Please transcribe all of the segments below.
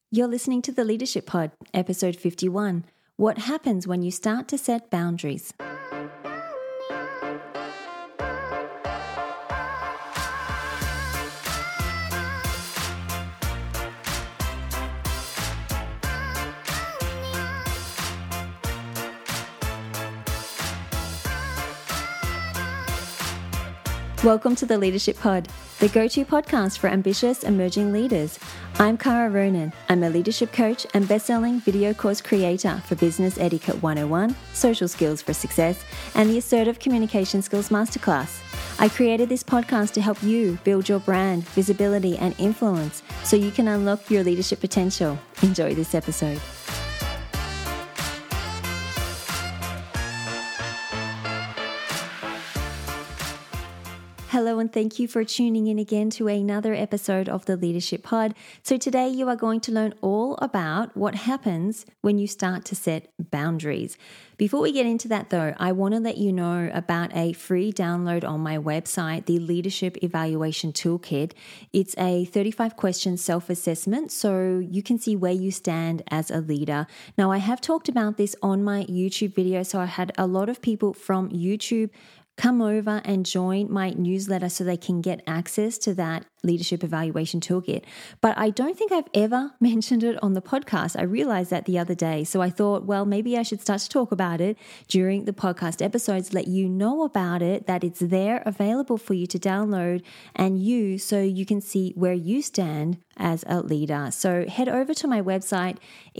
You're listening to the Leadership Pod, episode 51. What happens when you start to set boundaries? Welcome to the Leadership Pod, the go-to podcast for ambitious emerging leaders. I'm Cara Ronan. I'm a leadership coach and best-selling video course creator for Business Etiquette 101, Social Skills for Success, and the Assertive Communication Skills Masterclass. I created this podcast to help you build your brand, visibility, and influence so you can unlock your leadership potential. Enjoy this episode. Hello and thank you for tuning in again to another episode of the Leadership Pod. So today you are going to learn all about what happens when you start to set boundaries. Before we get into that though, I want to let you know about a free download on my website, the Leadership Evaluation Toolkit. It's a 35-question self-assessment so you can see where you stand as a leader. Now, I have talked about this on my YouTube video, so I had a lot of people from YouTube come over and join my newsletter so they can get access to that Leadership Evaluation Toolkit. But I don't think I've ever mentioned it on the podcast. I realized that the other day. So I thought, well, maybe I should start to talk about it during the podcast episodes, let you know about it, that it's there available for you to download and use so you can see where you stand as a leader. So head over to my website,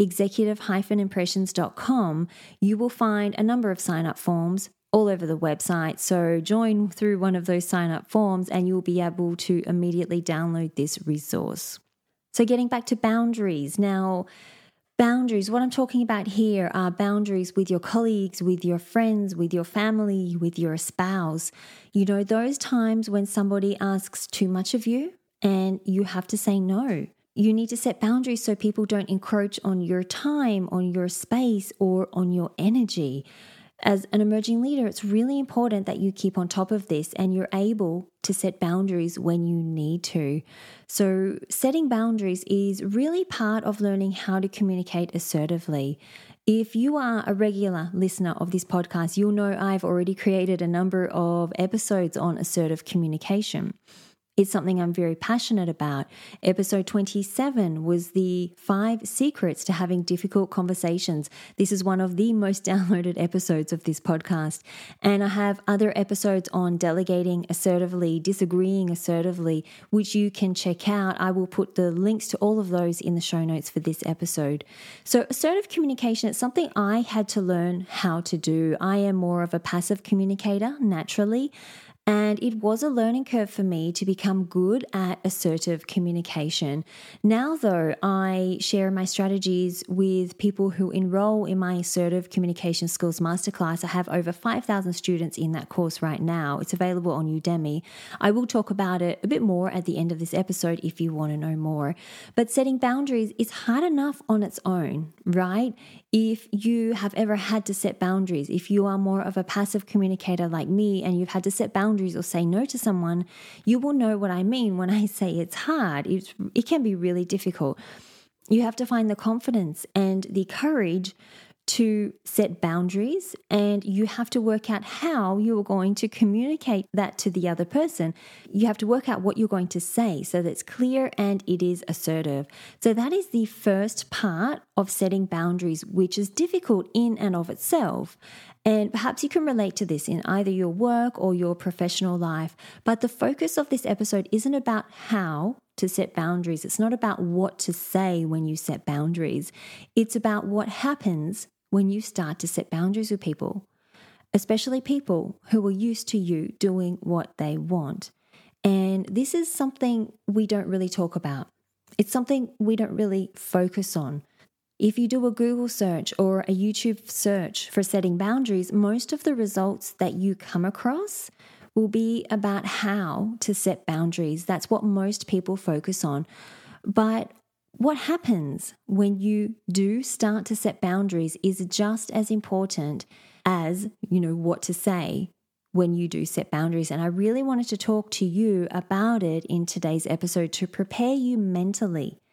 executive-impressions.com. You will find a number of sign-up forms all over the website. So join through one of those sign-up forms and you'll be able to immediately download this resource. So getting back to boundaries. Now, boundaries, what I'm talking about here are boundaries with your colleagues, with your friends, with your family, with your spouse. You know, those times when somebody asks too much of you and you have to say no. You need to set boundaries so people don't encroach on your time, on your space, or on your energy. As an emerging leader, it's really important that you keep on top of this and you're able to set boundaries when you need to. So setting boundaries is really part of learning how to communicate assertively. If you are a regular listener of this podcast, you'll know I've already created a number of episodes on assertive communication. It's something I'm very passionate about. Episode 27 was the 5 secrets to having difficult conversations. This is one of the most downloaded episodes of this podcast. And I have other episodes on delegating assertively, disagreeing assertively, which you can check out. I will put the links to all of those in the show notes for this episode. So assertive communication is something I had to learn how to do. I am more of a passive communicator naturally. And it was a learning curve for me to become good at assertive communication. Now, though, I share my strategies with people who enroll in my Assertive Communication Skills Masterclass. I have over 5,000 students in that course right now. It's available on Udemy. I will talk about it a bit more at the end of this episode if you want to know more. But setting boundaries is hard enough on its own, right? If you have ever had to set boundaries, if you are more of a passive communicator like me and you've had to set boundaries or say no to someone, you will know what I mean when I say it's hard. It can be really difficult. You have to find the confidence and the courage to set boundaries, and you have to work out how you're going to communicate that to the other person. You have to work out what you're going to say so that it's clear and it is assertive. So that is the first part of setting boundaries, which is difficult in and of itself. And perhaps you can relate to this in either your work or your professional life. But the focus of this episode isn't about how to set boundaries. It's not about what to say when you set boundaries. It's about what happens when you start to set boundaries with people, especially people who are used to you doing what they want. And this is something we don't really talk about. It's something we don't really focus on. If you do a Google search or a YouTube search for setting boundaries, most of the results that you come across will be about how to set boundaries. That's what most people focus on. But what happens when you do start to set boundaries is just as important as, what to say when you do set boundaries. And I really wanted to talk to you about it in today's episode to prepare you mentally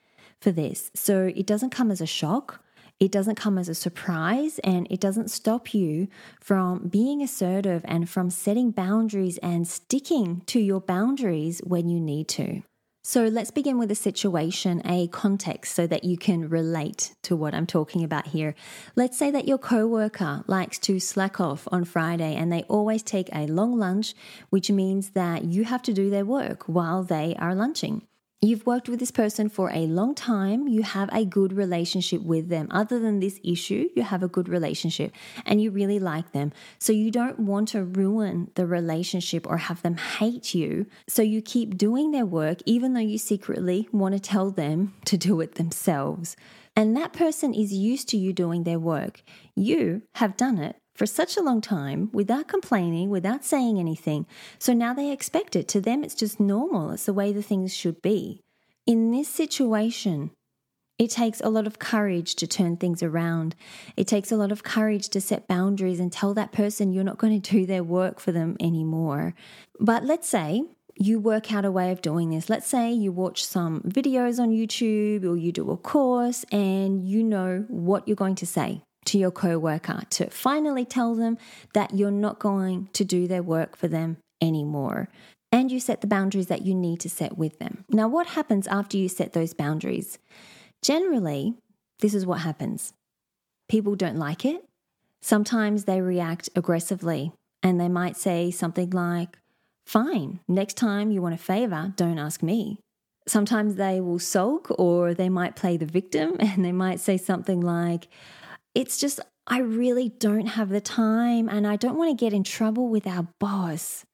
for this. So it doesn't come as a shock. It doesn't come as a surprise, and it doesn't stop you from being assertive and from setting boundaries and sticking to your boundaries when you need to. So let's begin with a situation, a context, so that you can relate to what I'm talking about here. Let's say that your coworker likes to slack off on Friday and they always take a long lunch, which means that you have to do their work while they are lunching. You've worked with this person for a long time. You have a good relationship with them. Other than this issue, you have a good relationship and you really like them. So you don't want to ruin the relationship or have them hate you. So you keep doing their work, even though you secretly want to tell them to do it themselves. And that person is used to you doing their work. You have done it for such a long time without complaining, without saying anything. So now they expect it. To them, it's just normal. It's the way the things should be. In this situation, it takes a lot of courage to turn things around. It takes a lot of courage to set boundaries and tell that person you're not going to do their work for them anymore. But let's say you work out a way of doing this. Let's say you watch some videos on YouTube or you do a course and you know what you're going to say to your coworker to finally tell them that you're not going to do their work for them anymore. And you set the boundaries that you need to set with them. Now, what happens after you set those boundaries? Generally, this is what happens. People don't like it. Sometimes they react aggressively and they might say something like, "Fine, next time you want a favor, don't ask me." Sometimes they will sulk or they might play the victim and they might say something like, "It's just, I really don't have the time and I don't want to get in trouble with our boss,"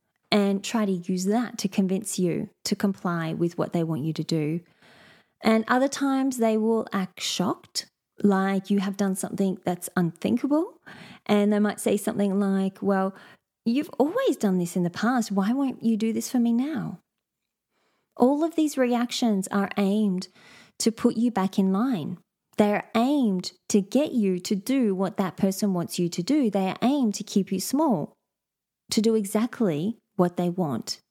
and try to use that to convince you to comply with what they want you to do. And other times they will act shocked, like you have done something that's unthinkable. And they might say something like, "Well, you've always done this in the past. Why won't you do this for me now?" All of these reactions are aimed to put you back in line. They're aimed to get you to do what that person wants you to do. They are aimed to keep you small, to do exactly what they want.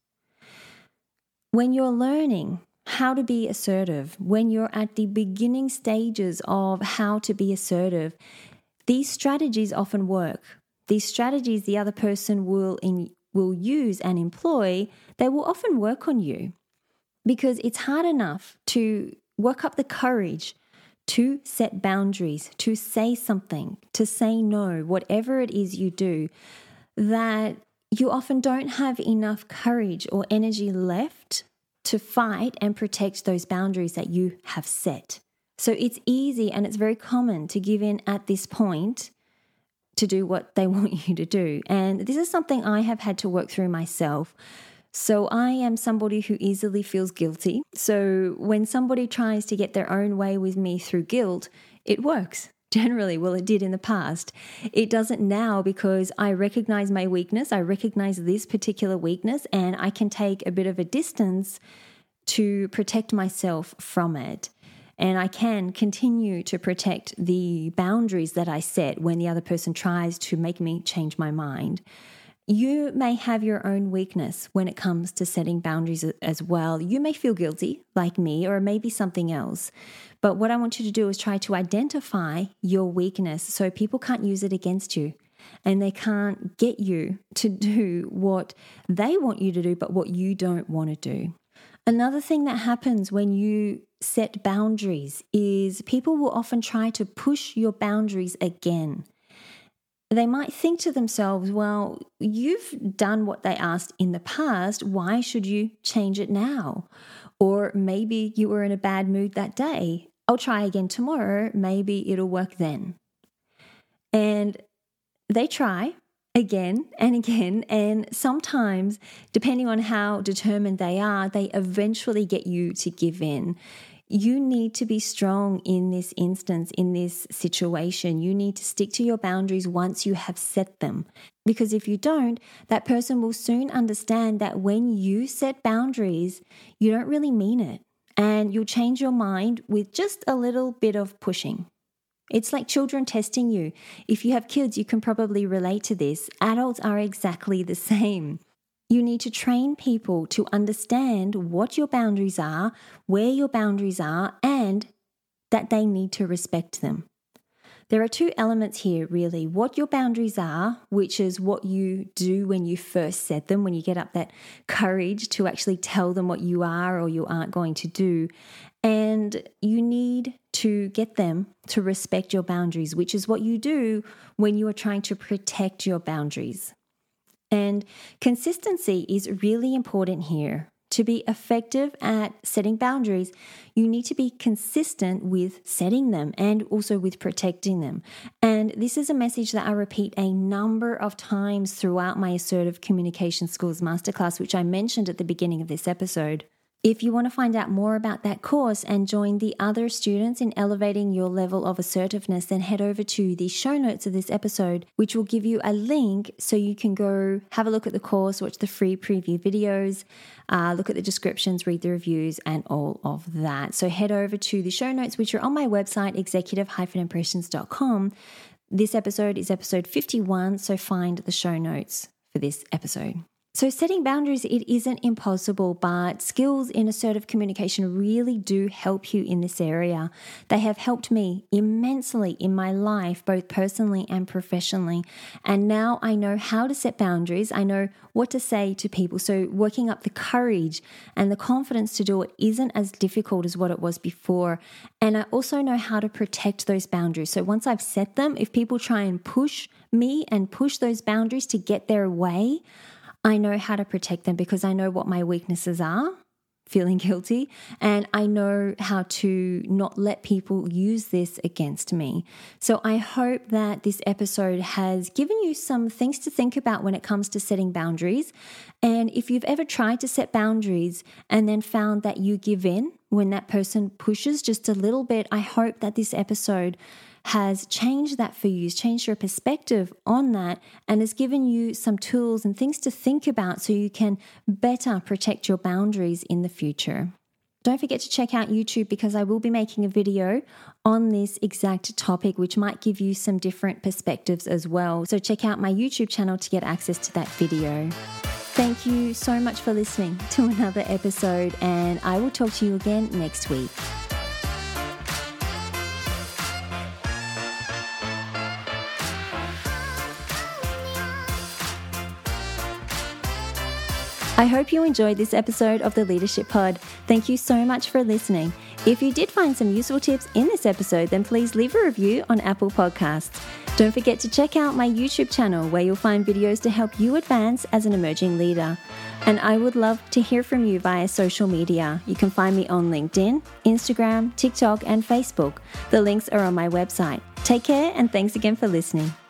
When you're learning how to be assertive, when you're at the beginning stages of how to be assertive, these strategies often work. These strategies the other person will use and employ, they will often work on you because it's hard enough to work up the courage to set boundaries, to say something, to say no, whatever it is you do, that you often don't have enough courage or energy left to fight and protect those boundaries that you have set. So it's easy and it's very common to give in at this point to do what they want you to do. And this is something I have had to work through myself. So I am somebody who easily feels guilty. So when somebody tries to get their own way with me through guilt, it works. Generally, well, it did in the past. It doesn't now because I recognize my weakness. I recognize this particular weakness and I can take a bit of a distance to protect myself from it. And I can continue to protect the boundaries that I set when the other person tries to make me change my mind. You may have your own weakness when it comes to setting boundaries as well. You may feel guilty like me, or maybe something else. But what I want you to do is try to identify your weakness so people can't use it against you and they can't get you to do what they want you to do, but what you don't want to do. Another thing that happens when you set boundaries is people will often try to push your boundaries again. They might think to themselves, well, you've done what they asked in the past. Why should you change it now? Or maybe you were in a bad mood that day. I'll try again tomorrow. Maybe it'll work then. And they try again and again. And sometimes, depending on how determined they are, they eventually get you to give in. You need to be strong in this instance, in this situation. You need to stick to your boundaries once you have set them. Because if you don't, that person will soon understand that when you set boundaries, you don't really mean it. And you'll change your mind with just a little bit of pushing. It's like children testing you. If you have kids, you can probably relate to this. Adults are exactly the same. You need to train people to understand what your boundaries are, where your boundaries are, and that they need to respect them. There are two elements here, really. What your boundaries are, which is what you do when you first set them, when you get up that courage to actually tell them what you are or you aren't going to do. And you need to get them to respect your boundaries, which is what you do when you are trying to protect your boundaries. And consistency is really important here. To be effective at setting boundaries, you need to be consistent with setting them and also with protecting them. And this is a message that I repeat a number of times throughout my Assertive Communication Skills Masterclass, which I mentioned at the beginning of this episode. If you want to find out more about that course and join the other students in elevating your level of assertiveness, then head over to the show notes of this episode, which will give you a link so you can go have a look at the course, watch the free preview videos, look at the descriptions, read the reviews, and all of that. So head over to the show notes, which are on my website, executive-impressions.com. This episode is episode 51, so find the show notes for this episode. So setting boundaries, it isn't impossible, but skills in assertive communication really do help you in this area. They have helped me immensely in my life, both personally and professionally. And now I know how to set boundaries. I know what to say to people. So working up the courage and the confidence to do it isn't as difficult as what it was before. And I also know how to protect those boundaries. So once I've set them, if people try and push me and push those boundaries to get their way, I know how to protect them because I know what my weaknesses are, feeling guilty, and I know how to not let people use this against me. So I hope that this episode has given you some things to think about when it comes to setting boundaries. And if you've ever tried to set boundaries and then found that you give in when that person pushes just a little bit, I hope that this episode has changed that for you, has changed your perspective on that, and has given you some tools and things to think about so you can better protect your boundaries in the future. Don't forget to check out YouTube because I will be making a video on this exact topic, which might give you some different perspectives as well. So check out my YouTube channel to get access to that video. Thank you so much for listening to another episode, and I will talk to you again next week. I hope you enjoyed this episode of the Leadership Pod. Thank you so much for listening. If you did find some useful tips in this episode, then please leave a review on Apple Podcasts. Don't forget to check out my YouTube channel where you'll find videos to help you advance as an emerging leader. And I would love to hear from you via social media. You can find me on LinkedIn, Instagram, TikTok, and Facebook. The links are on my website. Take care and thanks again for listening.